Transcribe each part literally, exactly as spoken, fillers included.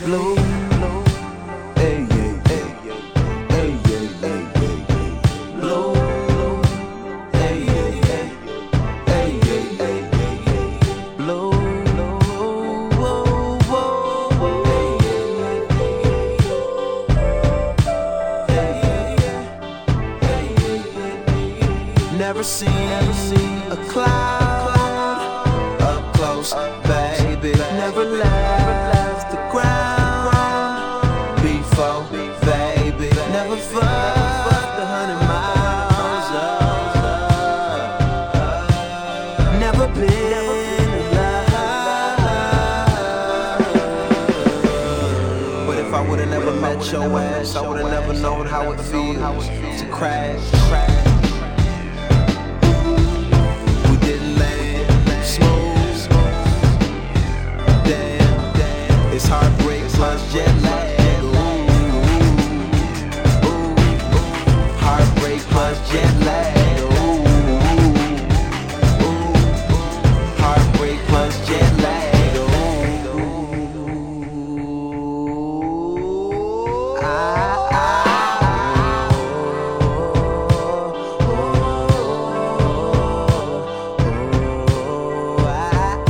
blue. Hey, hey, hey, hey, hey, hey, hey, blue. Hey, hey, hey, hey, hey, hey, hey, blue. Whoa, whoa, whoa. Hey, hey, hey, hey, hey. Never seen, never seen a cloud up close, baby. Never left the ground before, baby. Never fucked a hundred miles up. Never been in love. But if I would've never met your ass, I would've never known how it feels to crash. It's heartbreak plus jet lag. Ooh, ooh, ooh. Heartbreak plus jet lag. Ooh, ooh, ooh. Heartbreak plus jet lag. Ooh, I, I, oh, oh, I,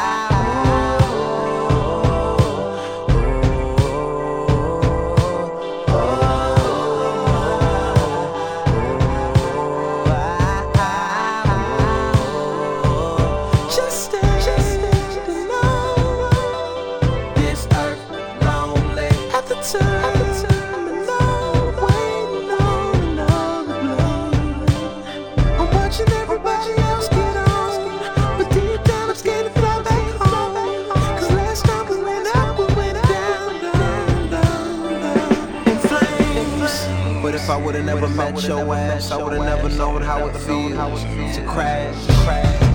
But if I would've never met your ass, I would've never known how it feels to crash.